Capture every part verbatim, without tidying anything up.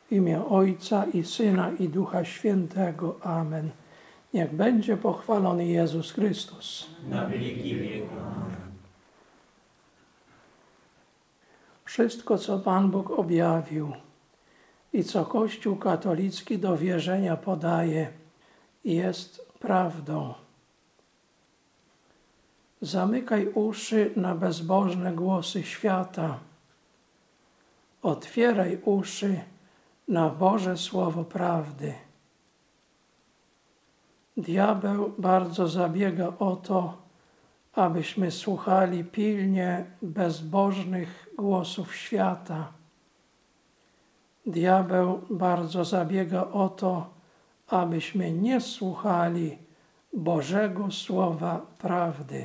W imię Ojca i Syna i Ducha Świętego. Amen. Niech będzie pochwalony Jezus Chrystus. Na wieki wieków. Wszystko, co Pan Bóg objawił i co Kościół katolicki do wierzenia podaje, jest prawdą. Zamykaj uszy na bezbożne głosy świata. Otwieraj uszy na Boże Słowo prawdy. Diabeł bardzo zabiega o to, abyśmy słuchali pilnie bezbożnych głosów świata. Diabeł bardzo zabiega o to, abyśmy nie słuchali Bożego Słowa prawdy.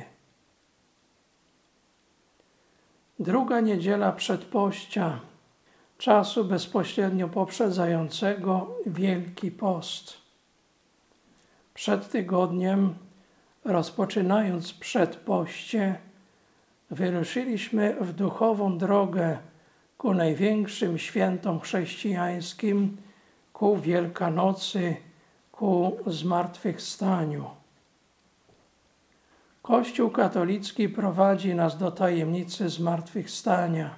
Druga niedziela przedpościa, czasu bezpośrednio poprzedzającego Wielki Post. Przed tygodniem, rozpoczynając przedpoście, wyruszyliśmy w duchową drogę ku największym świętom chrześcijańskim, ku Wielkanocy, ku zmartwychwstaniu. Kościół katolicki prowadzi nas do tajemnicy zmartwychwstania.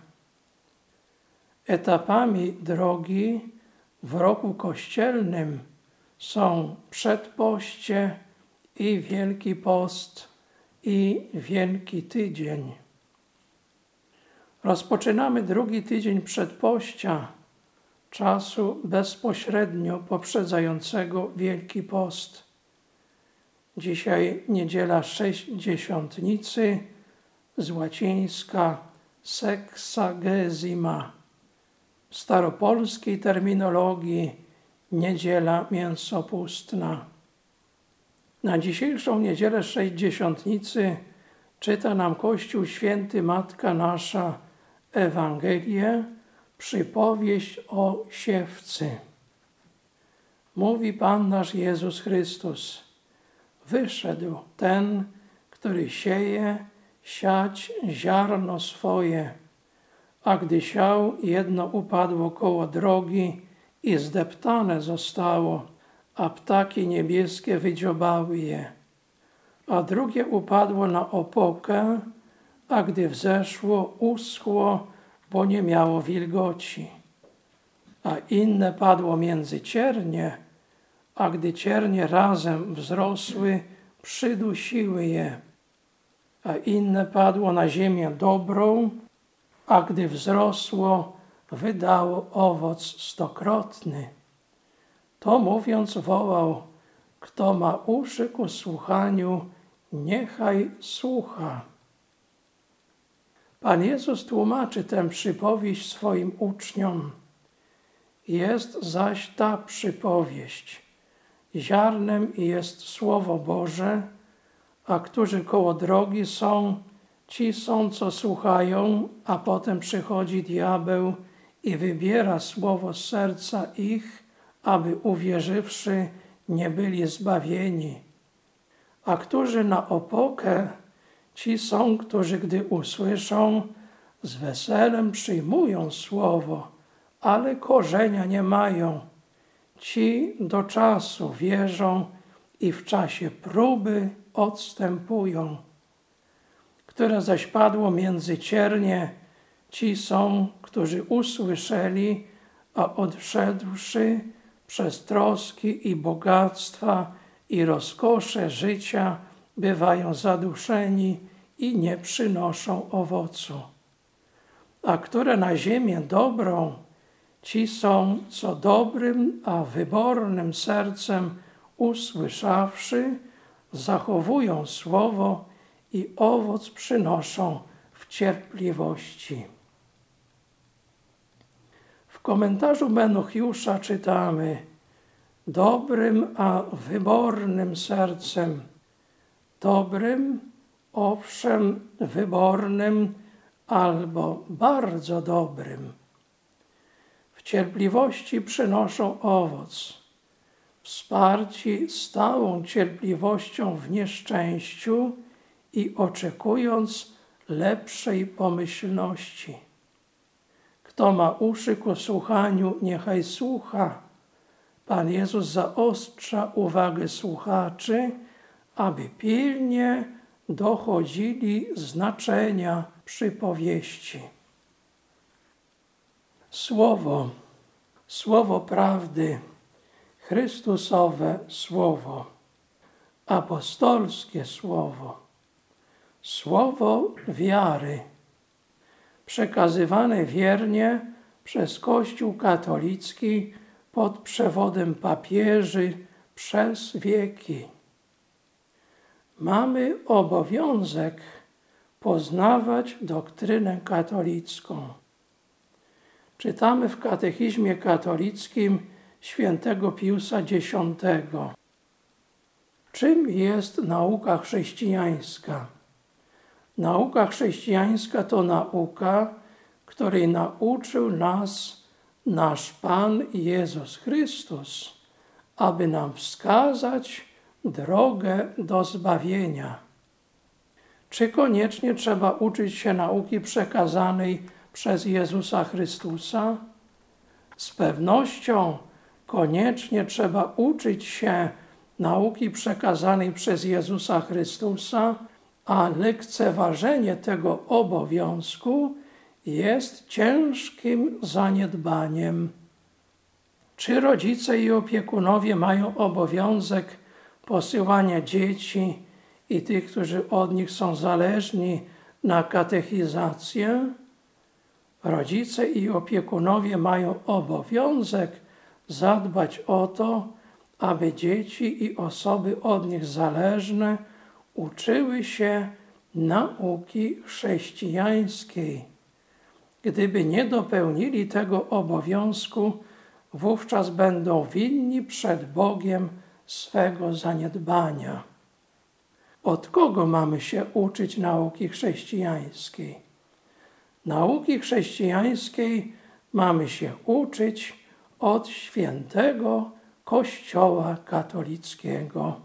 Etapami drogi w roku kościelnym są przedpoście i Wielki Post i Wielki Tydzień. Rozpoczynamy drugi tydzień przedpościa, czasu bezpośrednio poprzedzającego Wielki Post. Dzisiaj niedziela Sześćdziesiątnicy, z łacińska Sexagesima. W staropolskiej terminologii niedziela mięsopustna. Na dzisiejszą niedzielę Sześćdziesiątnicy czyta nam Kościół Święty Matka Nasza Ewangelię, przypowieść o siewcy. Mówi Pan nasz Jezus Chrystus: wyszedł ten, który sieje, siać ziarno swoje, a gdy siał, jedno upadło koło drogi i zdeptane zostało, a ptaki niebieskie wydziobały je. A drugie upadło na opokę, a gdy wzeszło, uschło, bo nie miało wilgoci. A inne padło między ciernie, a gdy ciernie razem wzrosły, przydusiły je. A inne padło na ziemię dobrą, a gdy wzrosło, wydało owoc stokrotny. To mówiąc wołał: kto ma uszy ku słuchaniu, niechaj słucha. Pan Jezus tłumaczy tę przypowieść swoim uczniom. Jest zaś ta przypowieść. Ziarnem jest Słowo Boże, a którzy koło drogi są, ci są, co słuchają, a potem przychodzi diabeł i wybiera słowo z serca ich, aby uwierzywszy nie byli zbawieni. A którzy na opokę, ci są, którzy gdy usłyszą, z weselem przyjmują słowo, ale korzenia nie mają. Ci do czasu wierzą i w czasie próby odstępują. Które zaś padło między ciernie, ci są, którzy usłyszeli, a odszedłszy przez troski i bogactwa i rozkosze życia, bywają zaduszeni i nie przynoszą owocu. A które na ziemię dobrą, ci są, co dobrym, a wybornym sercem usłyszawszy, zachowują słowo i owoc przynoszą w cierpliwości. W komentarzu Menochiusza czytamy: dobrym, a wybornym sercem. Dobrym, owszem, wybornym albo bardzo dobrym. W cierpliwości przynoszą owoc. Wsparci stałą cierpliwością w nieszczęściu i oczekując lepszej pomyślności. Kto ma uszy ku słuchaniu, niechaj słucha. Pan Jezus zaostrza uwagę słuchaczy, aby pilnie dochodzili znaczenia przypowieści. Słowo, słowo prawdy, Chrystusowe słowo, apostolskie słowo, słowo wiary, przekazywane wiernie przez Kościół katolicki pod przewodem papieży przez wieki. Mamy obowiązek poznawać doktrynę katolicką. Czytamy w katechizmie katolickim świętego Piusa Dziesiątego. Czym jest nauka chrześcijańska? Nauka chrześcijańska to nauka, której nauczył nas nasz Pan Jezus Chrystus, aby nam wskazać drogę do zbawienia. Czy koniecznie trzeba uczyć się nauki przekazanej przez Jezusa Chrystusa? Z pewnością koniecznie trzeba uczyć się nauki przekazanej przez Jezusa Chrystusa, a lekceważenie tego obowiązku jest ciężkim zaniedbaniem. Czy rodzice i opiekunowie mają obowiązek posyłania dzieci i tych, którzy od nich są zależni, na katechizację? Rodzice i opiekunowie mają obowiązek zadbać o to, aby dzieci i osoby od nich zależne uczyły się nauki chrześcijańskiej. Gdyby nie dopełnili tego obowiązku, wówczas będą winni przed Bogiem swego zaniedbania. Od kogo mamy się uczyć nauki chrześcijańskiej? Nauki chrześcijańskiej mamy się uczyć od świętego Kościoła katolickiego.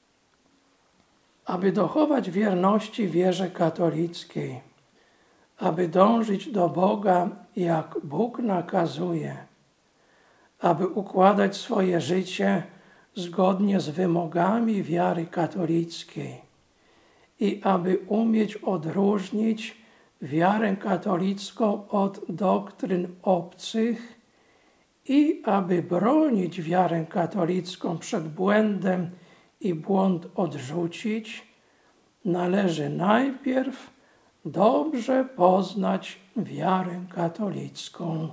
Aby dochować wierności wierze katolickiej, aby dążyć do Boga, jak Bóg nakazuje, aby układać swoje życie zgodnie z wymogami wiary katolickiej i aby umieć odróżnić wiarę katolicką od doktryn obcych i aby bronić wiarę katolicką przed błędem i błąd odrzucić, należy najpierw dobrze poznać wiarę katolicką.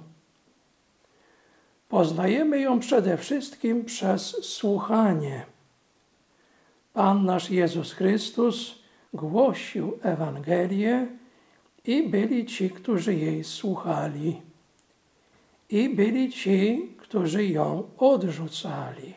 Poznajemy ją przede wszystkim przez słuchanie. Pan nasz Jezus Chrystus głosił Ewangelię i byli ci, którzy jej słuchali. I byli ci, którzy ją odrzucali.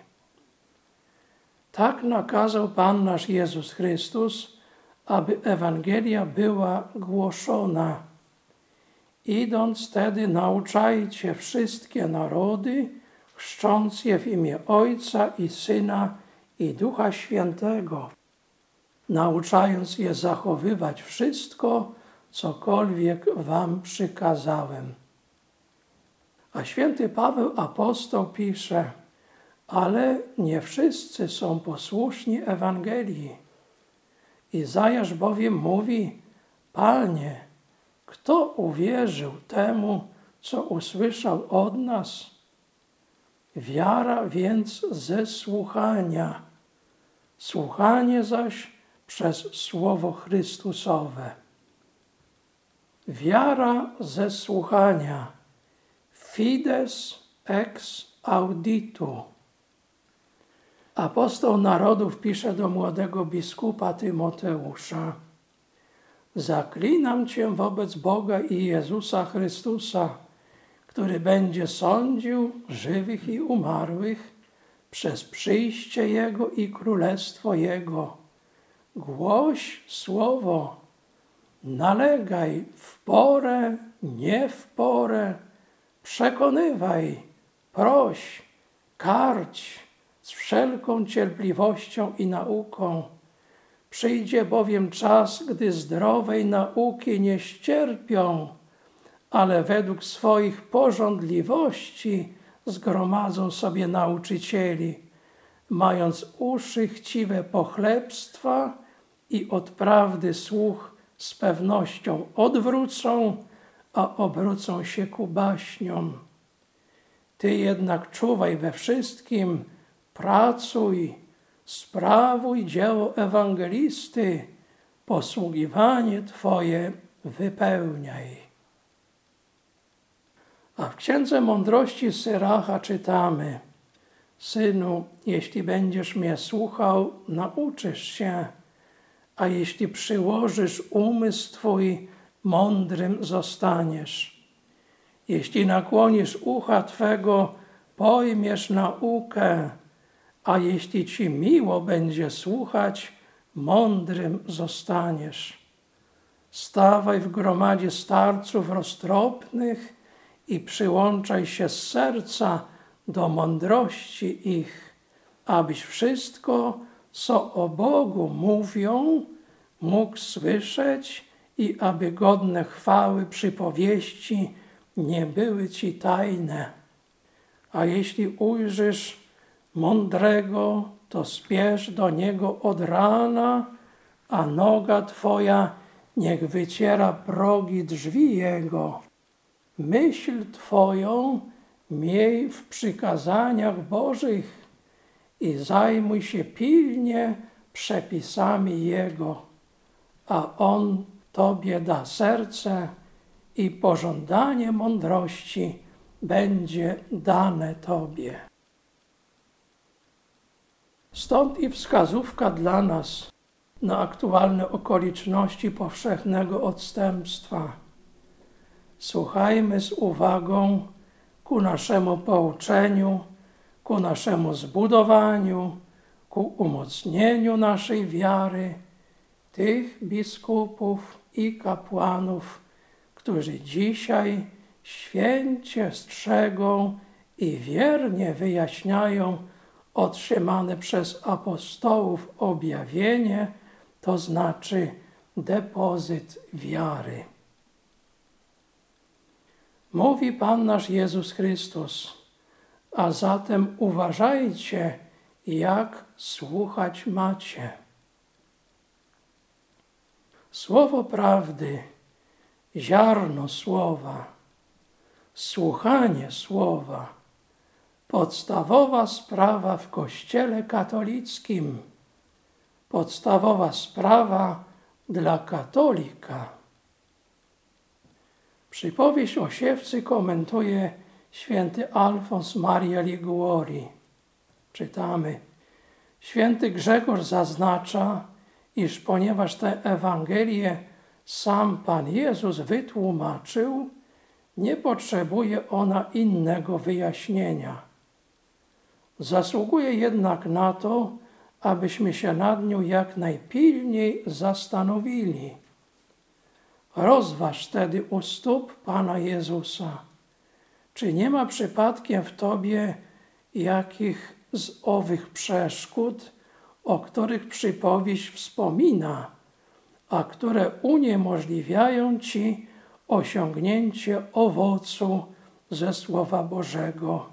Tak nakazał Pan nasz Jezus Chrystus, aby Ewangelia była głoszona. Idąc tedy, nauczajcie wszystkie narody, chrzcząc je w imię Ojca i Syna i Ducha Świętego, nauczając je zachowywać wszystko, cokolwiek wam przykazałem. A święty Paweł apostoł pisze: ale nie wszyscy są posłuszni Ewangelii. Izajasz bowiem mówi: Panie, kto uwierzył temu, co usłyszał od nas? Wiara więc ze słuchania, słuchanie zaś przez Słowo Chrystusowe. Wiara ze słuchania, fides ex auditu. Apostoł narodów pisze do młodego biskupa Tymoteusza: zaklinam Cię wobec Boga i Jezusa Chrystusa, który będzie sądził żywych i umarłych przez przyjście Jego i królestwo Jego. Głoś słowo, nalegaj w porę, nie w porę, przekonywaj, proś, karć z wszelką cierpliwością i nauką. Przyjdzie bowiem czas, gdy zdrowej nauki nie ścierpią, ale według swoich pożądliwości zgromadzą sobie nauczycieli, mając uszy chciwe pochlebstwa i od prawdy słuch z pewnością odwrócą, a obrócą się ku baśniom. Ty jednak czuwaj we wszystkim, pracuj, sprawuj dzieło ewangelisty, posługiwanie Twoje wypełniaj. A w Księdze Mądrości Syracha czytamy: Synu, jeśli będziesz mnie słuchał, nauczysz się, a jeśli przyłożysz umysł Twój, mądrym zostaniesz. Jeśli nakłonisz ucha Twego, pojmiesz naukę, a jeśli Ci miło będzie słuchać, mądrym zostaniesz. Stawaj w gromadzie starców roztropnych i przyłączaj się z serca do mądrości ich, abyś wszystko, co o Bogu mówią, mógł słyszeć i aby godne chwały przypowieści nie były Ci tajne. A jeśli ujrzysz mądrego, to spiesz do niego od rana, a noga Twoja niech wyciera progi drzwi jego. Myśl Twoją miej w przykazaniach Bożych i zajmuj się pilnie przepisami Jego, a On Tobie da serce i pożądanie mądrości będzie dane Tobie. Stąd i wskazówka dla nas na aktualne okoliczności powszechnego odstępstwa. Słuchajmy z uwagą ku naszemu pouczeniu, ku naszemu zbudowaniu, ku umocnieniu naszej wiary tych biskupów i kapłanów, którzy dzisiaj święcie strzegą i wiernie wyjaśniają otrzymane przez apostołów objawienie, to znaczy depozyt wiary. Mówi Pan nasz Jezus Chrystus: a zatem uważajcie, jak słuchać macie. Słowo prawdy, ziarno słowa, słuchanie słowa, podstawowa sprawa w Kościele katolickim, podstawowa sprawa dla katolika. Przypowieść o siewcy komentuje święty Alfons Maria Liguori. Czytamy: święty Grzegorz zaznacza, iż ponieważ tę Ewangelię sam Pan Jezus wytłumaczył, nie potrzebuje ona innego wyjaśnienia. Zasługuje jednak na to, abyśmy się nad nią jak najpilniej zastanowili. Rozważ wtedy u stóp Pana Jezusa, czy nie ma przypadkiem w Tobie jakich z owych przeszkód, o których przypowieść wspomina, a które uniemożliwiają Ci osiągnięcie owocu ze Słowa Bożego.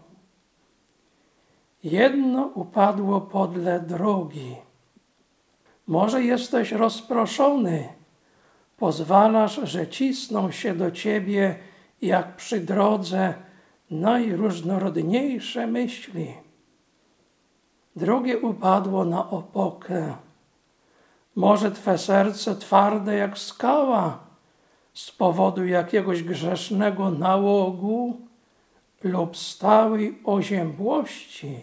Jedno upadło podle drogi. Może jesteś rozproszony, pozwalasz, że cisną się do Ciebie jak przy drodze najróżnorodniejsze myśli. Drugie upadło na opokę. Może Twe serce twarde jak skała z powodu jakiegoś grzesznego nałogu lub stałej oziębłości,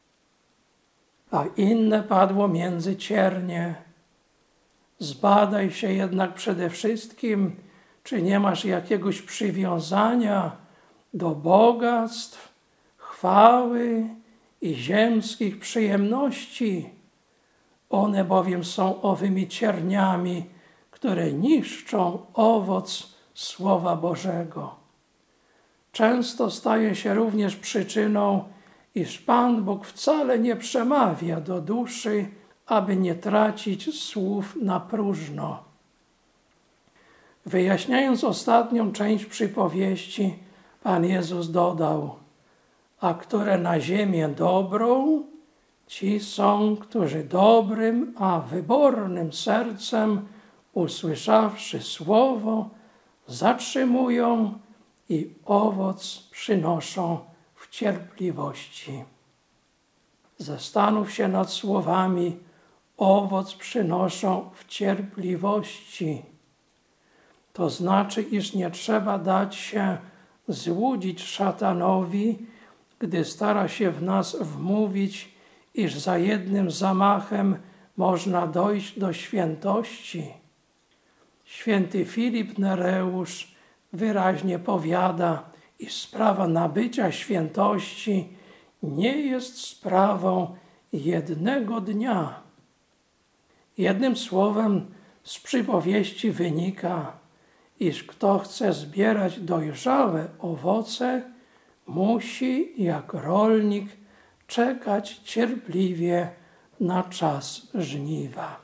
a inne padło między ciernie. Zbadaj się jednak przede wszystkim, czy nie masz jakiegoś przywiązania do bogactw, chwały i ziemskich przyjemności. One bowiem są owymi cierniami, które niszczą owoc Słowa Bożego. Często staje się również przyczyną, iż Pan Bóg wcale nie przemawia do duszy, aby nie tracić słów na próżno. Wyjaśniając ostatnią część przypowieści, Pan Jezus dodał: a które na ziemię dobrą, ci są, którzy dobrym, a wybornym sercem, usłyszawszy słowo, zatrzymują i owoc przynoszą w cierpliwości. Zastanów się nad słowami: owoc przynoszą w cierpliwości. To znaczy, iż nie trzeba dać się złudzić szatanowi, gdy stara się w nas wmówić, iż za jednym zamachem można dojść do świętości. Święty Filip Nereusz wyraźnie powiada, iż sprawa nabycia świętości nie jest sprawą jednego dnia. Jednym słowem, z przypowieści wynika, iż kto chce zbierać dojrzałe owoce, musi, jak rolnik, czekać cierpliwie na czas żniwa.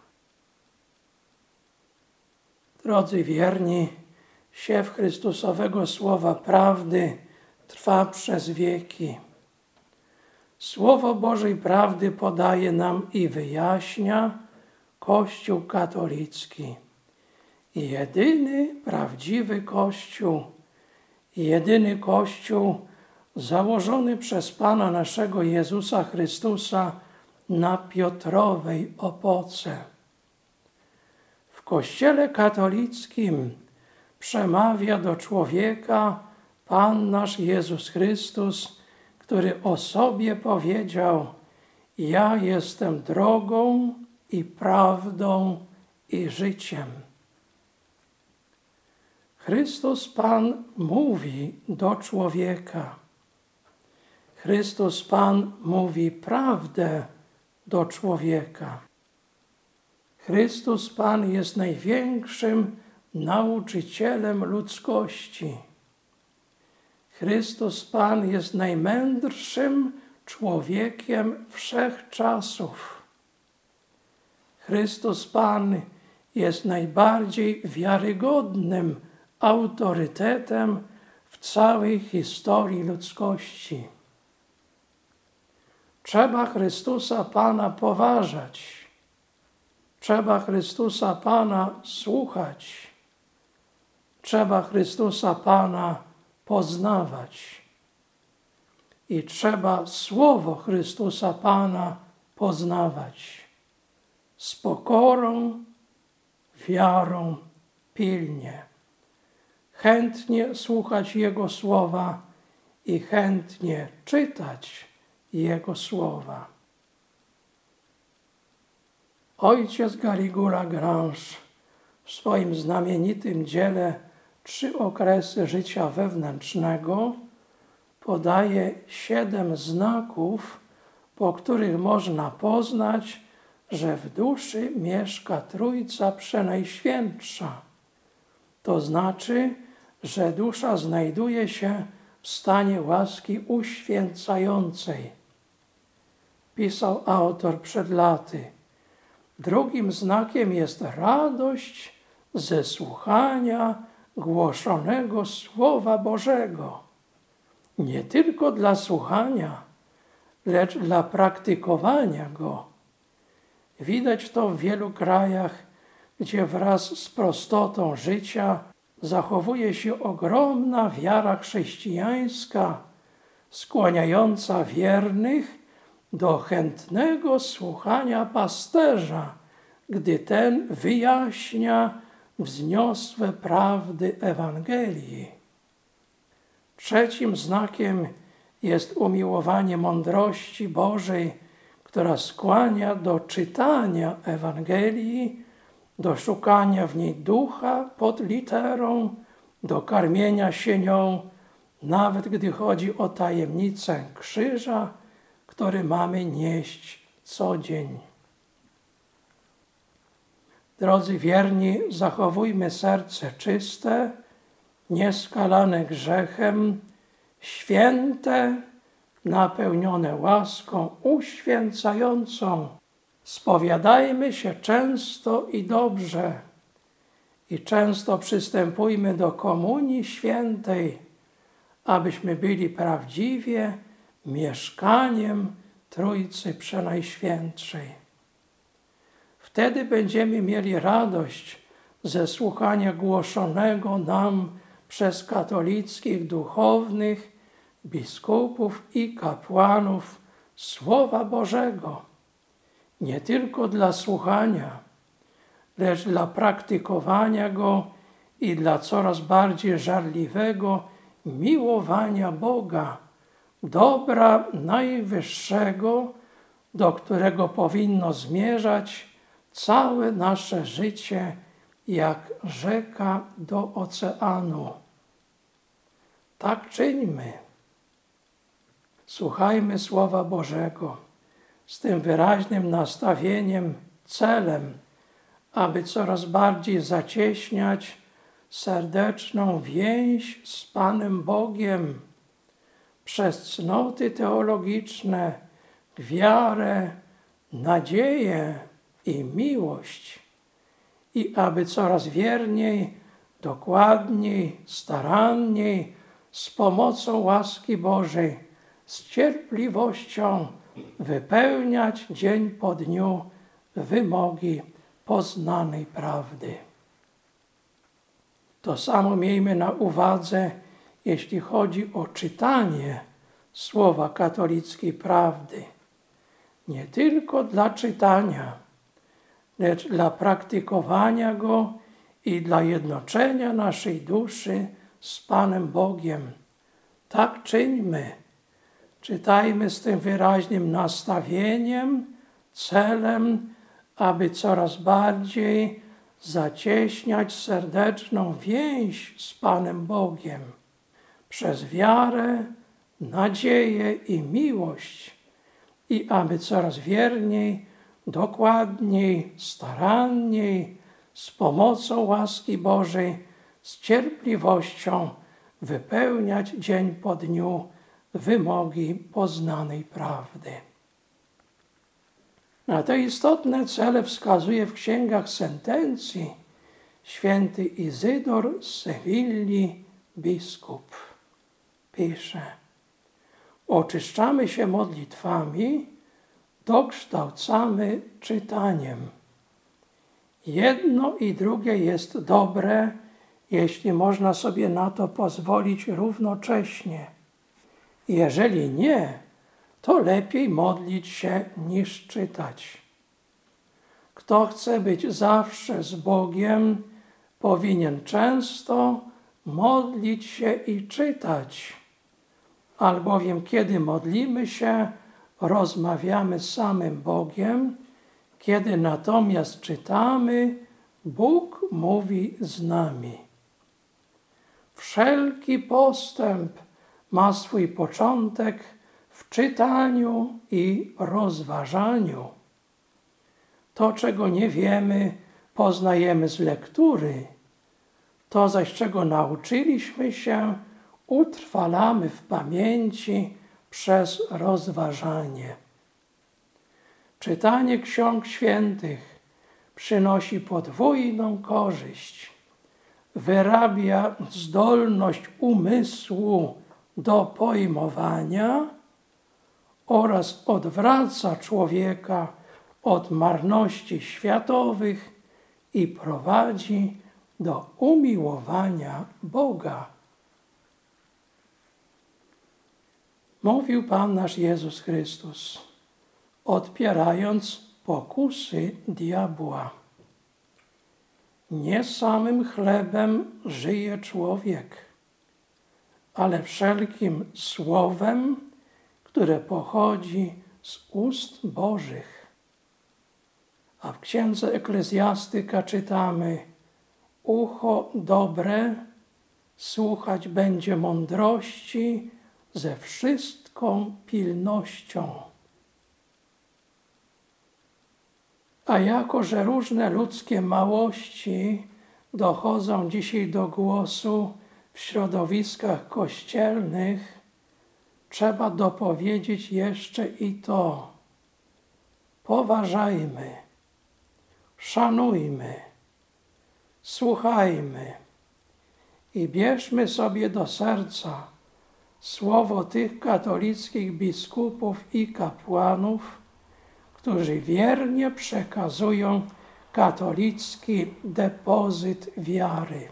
Drodzy wierni, siew Chrystusowego słowa prawdy trwa przez wieki. Słowo Bożej prawdy podaje nam i wyjaśnia Kościół katolicki. Jedyny prawdziwy Kościół, jedyny Kościół założony przez Pana naszego Jezusa Chrystusa na Piotrowej opoce. W Kościele katolickim przemawia do człowieka Pan nasz Jezus Chrystus, który o sobie powiedział: ja jestem drogą i prawdą i życiem. Chrystus Pan mówi do człowieka. Chrystus Pan mówi prawdę do człowieka. Chrystus Pan jest największym nauczycielem ludzkości. Chrystus Pan jest najmędrszym człowiekiem wszechczasów. Chrystus Pan jest najbardziej wiarygodnym autorytetem w całej historii ludzkości. Trzeba Chrystusa Pana poważać. Trzeba Chrystusa Pana słuchać. Trzeba Chrystusa Pana poznawać. I trzeba Słowo Chrystusa Pana poznawać z pokorą, wiarą, pilnie. Chętnie słuchać Jego Słowa i chętnie czytać Jego Słowa. Ojciec Garrigou-Lagrange w swoim znamienitym dziele Trzy okresy życia wewnętrznego podaje siedem znaków, po których można poznać, że w duszy mieszka Trójca Przenajświętsza. To znaczy, że dusza znajduje się w stanie łaski uświęcającej. Pisał autor przed laty. Drugim znakiem jest radość ze słuchania głoszonego Słowa Bożego. Nie tylko dla słuchania, lecz dla praktykowania go. Widać to w wielu krajach, gdzie wraz z prostotą życia zachowuje się ogromna wiara chrześcijańska, skłaniająca wiernych do chętnego słuchania pasterza, gdy ten wyjaśnia wzniosłe prawdy Ewangelii. Trzecim znakiem jest umiłowanie mądrości Bożej, która skłania do czytania Ewangelii, do szukania w niej ducha pod literą, do karmienia się nią, nawet gdy chodzi o tajemnicę krzyża, który mamy nieść co dzień. Drodzy wierni, zachowujmy serce czyste, nieskalane grzechem, święte, napełnione łaską uświęcającą. Spowiadajmy się często i dobrze. i często przystępujmy do Komunii Świętej, abyśmy byli prawdziwie mieszkaniem Trójcy Przenajświętszej. Wtedy będziemy mieli radość ze słuchania głoszonego nam przez katolickich duchownych, biskupów i kapłanów Słowa Bożego, nie tylko dla słuchania, lecz dla praktykowania go i dla coraz bardziej żarliwego miłowania Boga, dobra najwyższego, do którego powinno zmierzać całe nasze życie, jak rzeka do oceanu. Tak czyńmy. Słuchajmy Słowa Bożego z tym wyraźnym nastawieniem, celem, aby coraz bardziej zacieśniać serdeczną więź z Panem Bogiem przez cnoty teologiczne, wiarę, nadzieję i miłość i aby coraz wierniej, dokładniej, staranniej, z pomocą łaski Bożej, z cierpliwością wypełniać dzień po dniu wymogi poznanej prawdy. To samo miejmy na uwadze, jeśli chodzi o czytanie słowa katolickiej prawdy. Nie tylko dla czytania, lecz dla praktykowania go i dla jednoczenia naszej duszy z Panem Bogiem. Tak czyńmy. Czytajmy z tym wyraźnym nastawieniem, celem, aby coraz bardziej zacieśniać serdeczną więź z Panem Bogiem przez wiarę, nadzieję i miłość i aby coraz wierniej, dokładniej, staranniej, z pomocą łaski Bożej, z cierpliwością wypełniać dzień po dniu wymogi poznanej prawdy. Na te istotne cele wskazuje w księgach sentencji święty Izydor z Sewilli, biskup. Pisze: oczyszczamy się modlitwami, dokształcamy czytaniem. Jedno i drugie jest dobre, jeśli można sobie na to pozwolić równocześnie. Jeżeli nie, to lepiej modlić się niż czytać. Kto chce być zawsze z Bogiem, powinien często modlić się i czytać, albowiem kiedy modlimy się, rozmawiamy z samym Bogiem, kiedy natomiast czytamy, Bóg mówi z nami. Wszelki postęp ma swój początek w czytaniu i rozważaniu. To, czego nie wiemy, poznajemy z lektury. To zaś, czego nauczyliśmy się, utrwalamy w pamięci przez rozważanie. Czytanie ksiąg świętych przynosi podwójną korzyść. Wyrabia zdolność umysłu do pojmowania oraz odwraca człowieka od marności światowych i prowadzi do umiłowania Boga. Mówił Pan nasz Jezus Chrystus, odpierając pokusy diabła. Nie samym chlebem żyje człowiek, ale wszelkim słowem, które pochodzi z ust Bożych. A w księdze Eklezjastyka czytamy: ucho dobre słuchać będzie mądrości ze wszystką pilnością. A jako że różne ludzkie małości dochodzą dzisiaj do głosu w środowiskach kościelnych, trzeba dopowiedzieć jeszcze i to: poważajmy, szanujmy, Słuchajmy i bierzmy sobie do serca słowo tych katolickich biskupów i kapłanów, którzy wiernie przekazują katolicki depozyt wiary.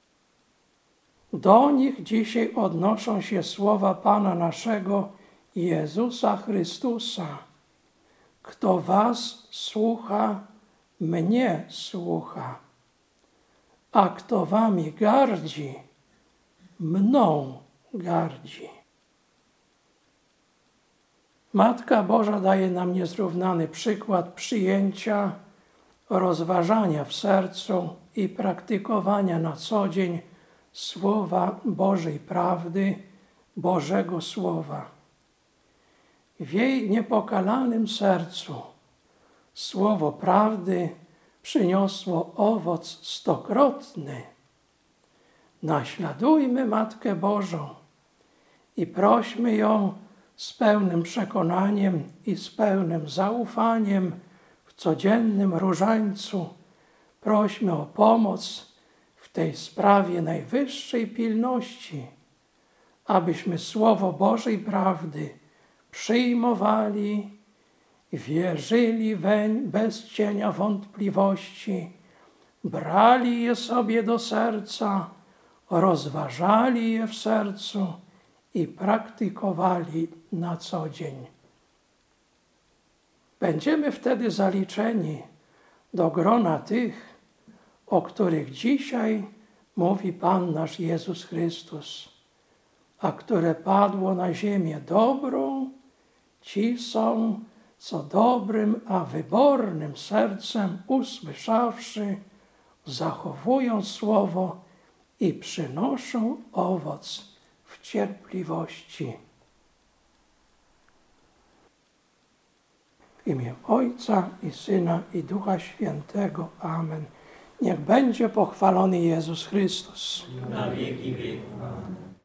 Do nich dzisiaj odnoszą się słowa Pana naszego Jezusa Chrystusa. Kto was słucha, mnie słucha, a kto wami gardzi, mną gardzi. Matka Boża daje nam niezrównany przykład przyjęcia, rozważania w sercu i praktykowania na co dzień Słowa Bożej prawdy, Bożego Słowa. W jej niepokalanym sercu Słowo prawdy przyniosło owoc stokrotny. Naśladujmy Matkę Bożą i prośmy ją z pełnym przekonaniem i z pełnym zaufaniem w codziennym różańcu. Prośmy o pomoc w tej sprawie najwyższej pilności, abyśmy Słowo Bożej prawdy przyjmowali, wierzyli weń bez cienia wątpliwości, brali je sobie do serca, rozważali je w sercu i praktykowali na co dzień. Będziemy wtedy zaliczeni do grona tych, o których dzisiaj mówi Pan nasz Jezus Chrystus, a które padło na ziemię dobrą, ci są, co dobrym, a wybornym sercem usłyszawszy, zachowują słowo i przynoszą owoc w cierpliwości. W imię Ojca i Syna i Ducha Świętego. Amen. Niech będzie pochwalony Jezus Chrystus. Na wieki wieków.